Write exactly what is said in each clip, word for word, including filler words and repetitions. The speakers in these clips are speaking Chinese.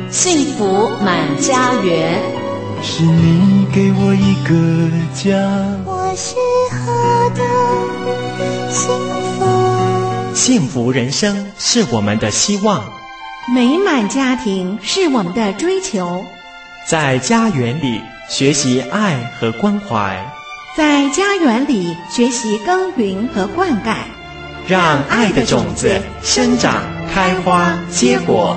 幸福满家园。 是你给我一个家， 我是何等幸福。 幸福人生是我们的希望， 美满家庭是我们的追求。 在家园里学习爱和关怀， 在家园里学习耕耘和灌溉， 让爱的种子生长、开花、结果。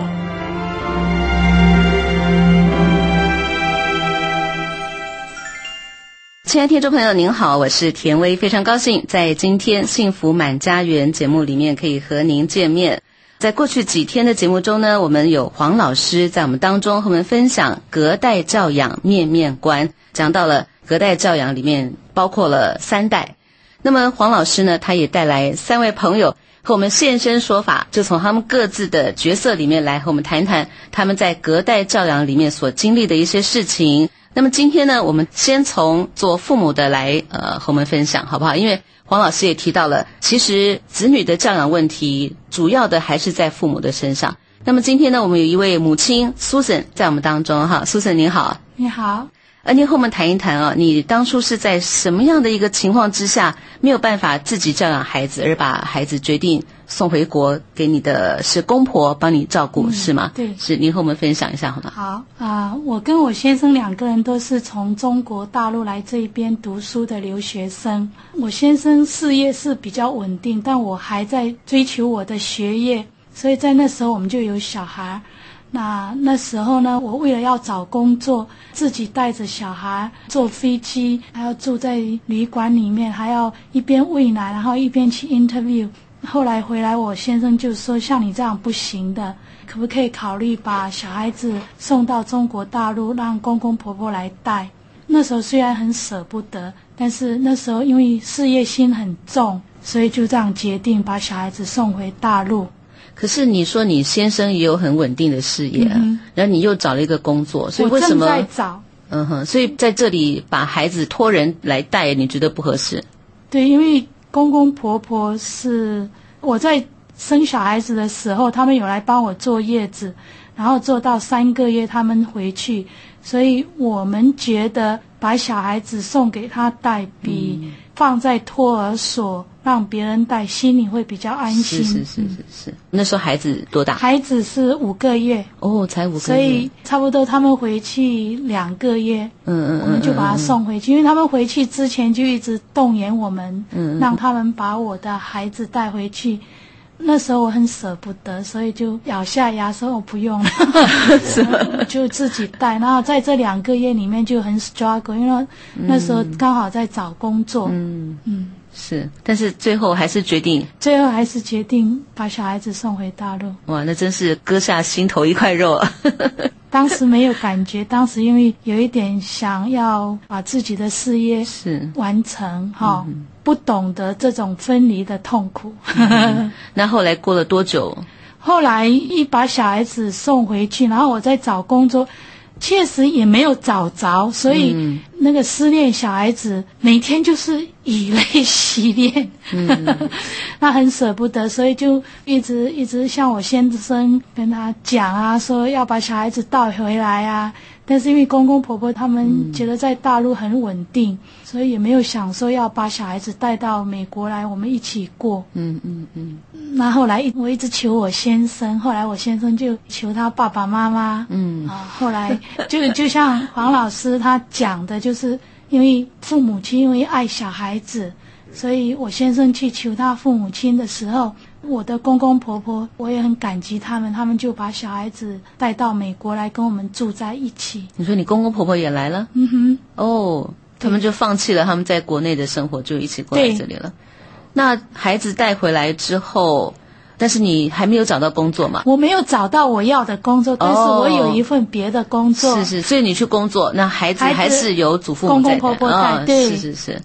亲爱的听众朋友您好，我是田薇，非常高兴在今天幸福满家园节目里面可以和您见面。在过去几天的节目中呢，我们有黄老师在我们当中和我们分享隔代教养面面观，讲到了隔代教养里面包括了三代。那么黄老师呢，他也带来三位朋友和我们现身说法，就从他们各自的角色里面来和我们谈谈他们在隔代教养里面所经历的一些事情。那么今天呢，我们先从做父母的来呃和我们分享好不好？因为黄老师也提到了，其实子女的教养问题主要的还是在父母的身上。那么今天呢，我们有一位母亲 Susan 在我们当中哈 ，Susan 您好。 你好。 呃，您和我们谈一谈啊，你当初是在什么样的一个情况之下，没有办法自己教养孩子，而把孩子决定送回国给你的是公婆帮你照顾、嗯、是吗？ 对， 是。您和我们分享一下好吗？ 好啊、呃，我跟我先生两个人都是从中国大陆来这边读书的留学生。我先生事业是比较稳定，但我还在追求我的学业，所以在那时候我们就有小孩。那那时候呢，我为了要找工作，自己带着小孩坐飞机，还要住在旅馆里面，还要一边喂奶，然后一边去 interview。后来回来，我先生就说，像你这样不行的，可不可以考虑把小孩子送到中国大陆，让公公婆婆来带？那时候虽然很舍不得，但是那时候因为事业心很重，所以就这样决定把小孩子送回大陆。 可是你说你先生也有很稳定的事业、啊嗯、然后你又找了一个工作，所以为什么？ 我正在找。 嗯哼，所以在这里把孩子托人来带，你觉得不合适？ 对，因为公公婆婆是我在生小孩子的时候，他们有来帮我坐月子，然后做到三个月他们回去，所以我们觉得把小孩子送给他带比放在托儿所让别人带心里会比较安心。 是是是是是。那时候孩子多大？ 孩子是五个月。 哦，才五个月。 所以差不多他们回去两个月， 嗯嗯， 我们就把他送回去，因为他们回去之前就一直动员我们，嗯，让他们把我的孩子带回去。那时候我很舍不得，所以就咬下牙说我不用了，是吗？就自己带。然后在这两个月里面就很 struggle， 因为那时候刚好在找工作，嗯嗯， 是。但是最后还是决定， 最后还是决定把小孩子送回大陆。 哇，那真是割下心头一块肉啊！ 当时没有感觉，当时因为有一点想要把自己的事业是完成哈、嗯，不懂得这种分离的痛苦。 嗯、那后来过了多久？ 后来一把小孩子送回去，然后我在找工作，确实也没有找着，所以那个失恋小孩子每天就是以泪洗脸，嗯、那很舍不得，所以就一直一直向我先生跟他讲啊，说要把小孩子带回来啊。但是因为公公婆婆他们觉得在大陆很稳定，嗯、所以也没有想说要把小孩子带到美国来，我们一起过。嗯嗯嗯。那后来我一直求我先生，后来我先生就求他爸爸妈妈。嗯。啊，后来就就像黄老师他讲的，就是因为父母亲因为爱小孩子，所以我先生去求他父母亲的时候，我的公公婆婆我也很感激他们，他们就把小孩子带到美国来跟我们住在一起。 你说你公公婆婆也来了？嗯哼。哦，他们就放弃了他们在国内的生活，就一起过来这里了。那孩子带回来之后，但是你还没有找到工作嘛？ 我没有找到我要的工作，但是我有一份别的工作。 是是，所以你去工作，那孩子还是由祖父母在带， 公公婆婆带、哦，对， 是是是。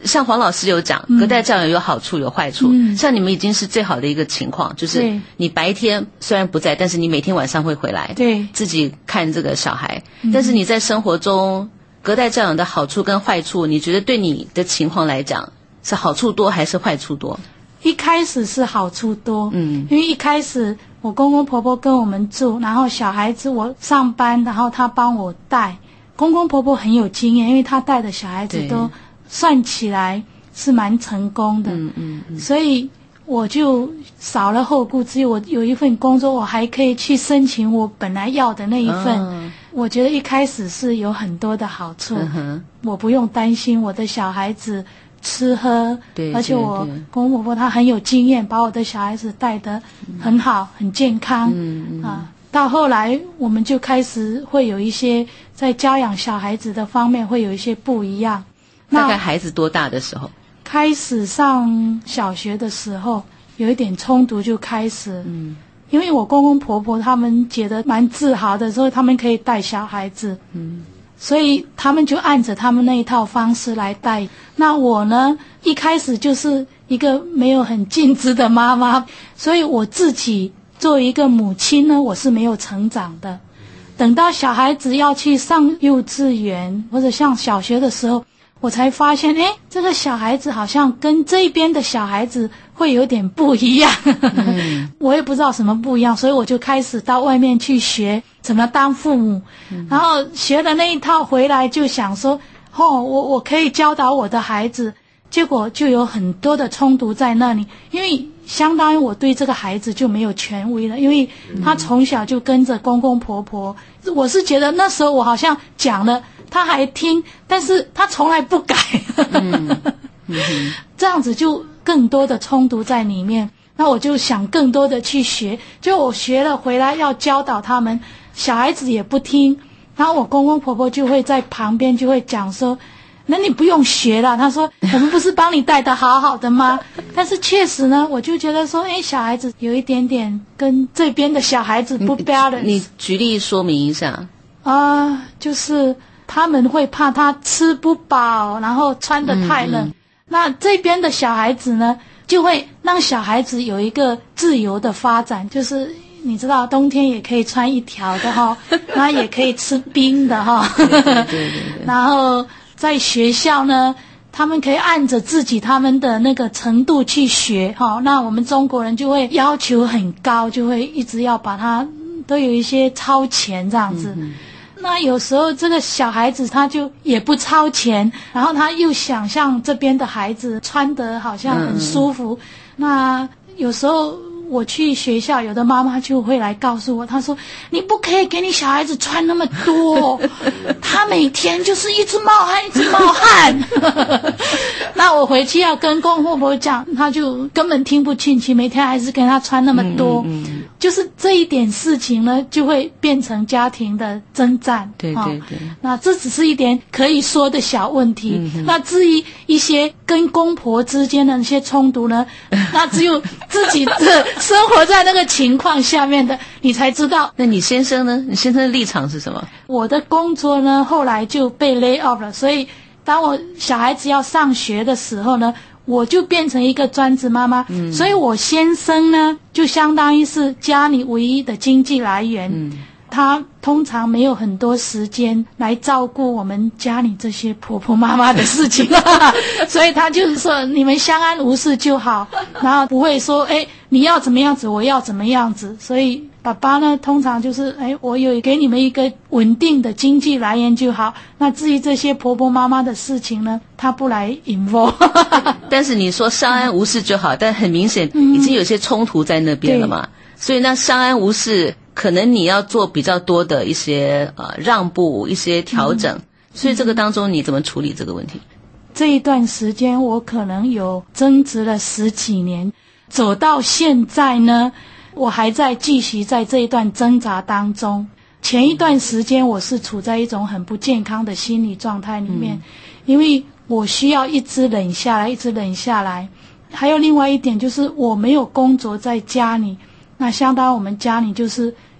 像黄老师有讲，隔代教养有好处有坏处。嗯，像你们已经是最好的一个情况，就是你白天虽然不在，但是你每天晚上会回来，对，自己看这个小孩。嗯，但是你在生活中，隔代教养的好处跟坏处，你觉得对你的情况来讲，是好处多还是坏处多？ 一开始是好处多，嗯，因为一开始我公公婆婆跟我们住，然后小孩子我上班，然后他帮我带。公公婆婆很有经验，因为他带的小孩子都算起来是蛮成功的，嗯嗯嗯，所以我就少了后顾之忧。我有一份工作，我还可以去申请我本来要的那一份。哦，我觉得一开始是有很多的好处，嗯，我不用担心我的小孩子吃喝，对，而且我公公婆婆他很有经验，把我的小孩子带得很好，嗯，很健康，嗯嗯啊。到后来我们就开始会有一些在教养小孩子的方面会有一些不一样。 大概孩子多大的时候？ 开始上小学的时候有一点冲突就开始，嗯，因为我公公婆婆他们觉得蛮自豪的，说他们可以带小孩子，嗯，所以他们就按着他们那一套方式来带。那我呢，一开始就是一个没有很尽职的妈妈，所以我自己作为一个母亲呢，我是没有成长的。等到小孩子要去上幼稚园或者上小学的时候，我才发现，诶，这个小孩子好像跟这边的小孩子会有点不一样。嗯，我也不知道什么不一样，所以我就开始到外面去学怎么当父母，嗯，然后学的那一套回来就想说，哦，我我可以教导我的孩子，结果就有很多的冲突在那里，因为相当于我对这个孩子就没有权威了，因为他从小就跟着公公婆婆，我是觉得那时候我好像讲了他还听，但是他从来不改。嗯嗯，这样子就更多的冲突在里面。那我就想更多的去学，就我学了回来要教导他们，小孩子也不听，然后我公公婆婆就会在旁边就会讲说，那你不用学了，他说我们不是帮你带得好好的吗？但是确实呢，我就觉得说，诶，小孩子有一点点跟这边的小孩子不 balance。 你, 你举例说明一下。 啊，呃，就是他们会怕他吃不饱，然后穿得太冷，嗯嗯，那这边的小孩子呢就会让小孩子有一个自由的发展，就是你知道冬天也可以穿一条的哈，然后也可以吃冰的哈。对对对对。然后在学校呢，他们可以按着自己他们的那个程度去学哈。那我们中国人就会要求很高，就会一直要把它都有一些超前这样子。嗯，那有时候这个小孩子他就也不超前，然后他又想像这边的孩子穿得好像很舒服。嗯，那有时候我去学校，有的妈妈就会来告诉我，她说你不可以给你小孩子穿那么多，他每天就是一直冒汗一直冒汗。那我回去要跟公公婆婆讲，他就根本听不进去，每天还是跟他穿那么多。嗯嗯嗯，就是这一点事情呢，就会变成家庭的征战。对对对，哦，那这只是一点可以说的小问题。嗯，那至于一些跟公婆之间的那些冲突呢，那只有自己的生活在那个情况下面的你才知道。 那你先生呢？你先生的立场是什么？ 我的工作呢后来就被 lay off 了，所以当我小孩子要上学的时候呢，我就变成一个专职妈妈。嗯，所以我先生呢就相当于是家里唯一的经济来源。嗯，他通常没有很多时间来照顾我们家里这些婆婆妈妈的事情。所以他就是说你们相安无事就好，然后不会说诶你要怎么样子我要怎么样子。所以爸爸呢通常就是诶我有给你们一个稳定的经济来源就好，那至于这些婆婆妈妈的事情呢他不来 involve。 但是你说相安无事就好，但很明显已经有些冲突在那边了嘛。嗯，所以那相安无事可能你要做比较多的一些呃让步，一些调整。嗯，所以这个当中你怎么处理这个问题？ 这一段时间我可能有争执了十几年，走到现在呢我还在继续在这一段挣扎当中。前一段时间我是处在一种很不健康的心理状态里面。嗯，因为我需要一直忍下来一直忍下来。还有另外一点就是我没有工作在家里，那相当我们家里就是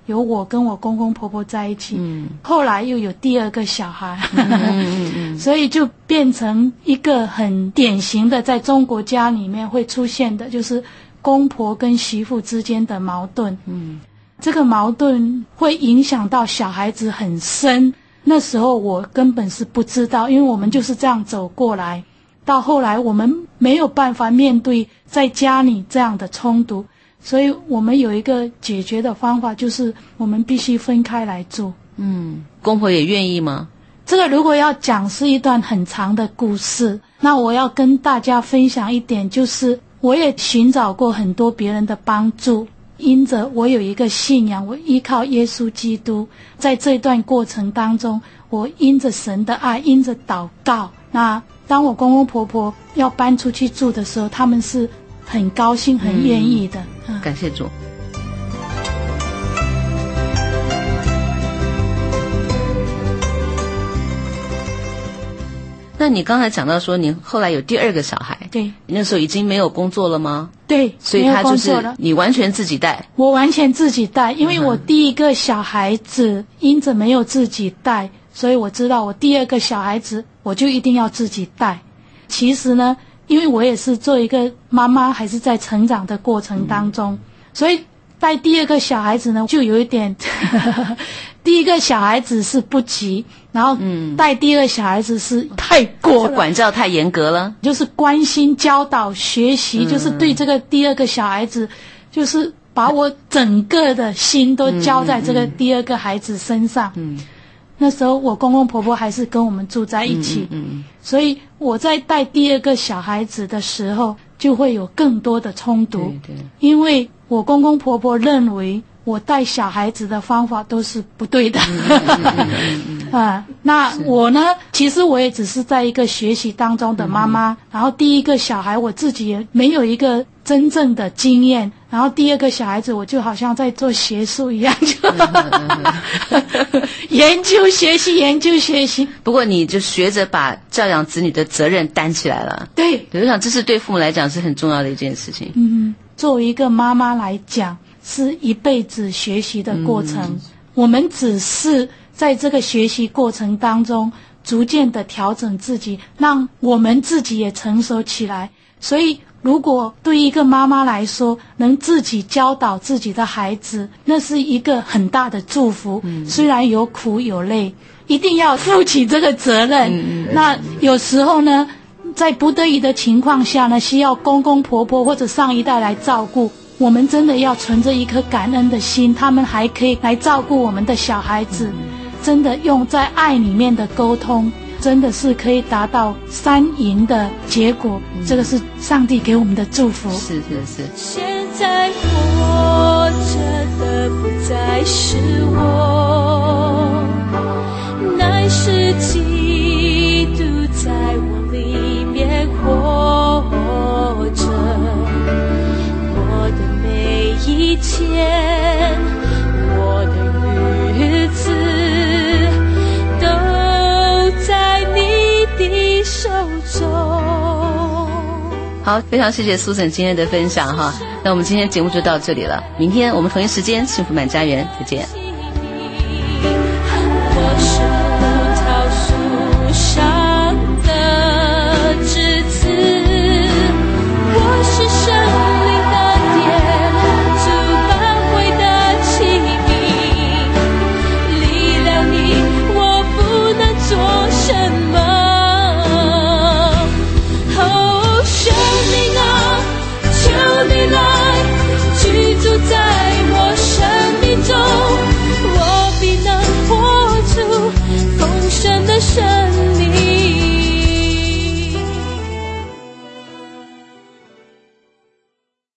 有我跟我公公婆婆在一起，嗯，后来又有第二个小孩，嗯嗯嗯所以就变成一个很典型的在中国家里面会出现的，就是公婆跟媳妇之间的矛盾。嗯，这个矛盾会影响到小孩子很深。那时候我根本是不知道，因为我们就是这样走过来，到后来我们没有办法面对在家里这样的冲突。所以我们有一个解决的方法，就是我们必须分开来住。 嗯，公婆也愿意吗？ 这个如果要讲是一段很长的故事，那我要跟大家分享一点，就是我也寻找过很多别人的帮助，因着我有一个信仰，我依靠耶稣基督，在这段过程当中，我因着神的爱，因着祷告，那当我公公婆婆要搬出去住的时候，他们是很高兴很愿意的、 嗯、感谢主。那你刚才讲到说你后来有第二个小孩， 对， 你那时候已经没有工作了吗？ 对， 所以他就是你完全自己带。 我完全自己带，因为我第一个小孩子因着没有自己带，所以我知道我第二个小孩子我就一定要自己带。其实呢，因为我也是做一个妈妈，还是在成长的过程当中、嗯、所以带第二个小孩子呢就有一点第一个小孩子是不急，然后带第二小孩子是太过了、嗯、 管教太严格了， 就是关心教导学习、嗯、就是对这个第二个小孩子就是把我整个的心都交在这个第二个孩子身上。嗯，那时候我公公婆婆还是跟我们住在一起，嗯嗯，所以我在带第二个小孩子的时候就会有更多的冲突，对对，因为我公公婆婆认为我带小孩子的方法都是不对的，嗯嗯嗯嗯、啊，那我呢，其实我也只是在一个学习当中的妈妈、嗯，然后第一个小孩我自己也没有一个真正的经验，然后第二个小孩子我就好像在做学术一样，就、嗯、研究学习研究学习。 不过你就学着把教养子女的责任担起来了。 对， 我想这是对父母来讲是很重要的一件事情。 嗯，作为一个妈妈来讲，是一辈子学习的过程、嗯、我们只是在这个学习过程当中逐渐的调整自己，让我们自己也成熟起来。所以如果对一个妈妈来说能自己教导自己的孩子，那是一个很大的祝福、嗯、虽然有苦有累，一定要负起这个责任、嗯、那有时候呢在不得已的情况下呢，需要公公婆婆或者上一代来照顾，我们真的要存着一颗感恩的心，他们还可以来照顾我们的小孩子，真的用在爱里面的沟通，真的是可以达到三赢的结果、嗯、这个是上帝给我们的祝福。 是是是。 现在活着的不再是我，乃是基督在我里面活着，我的每一天，我的日子都在你的手中。 好，非常谢谢苏沈今天的分享哈。那我们今天节目就到这里了，明天我们同一时间幸福满家园再见。 我是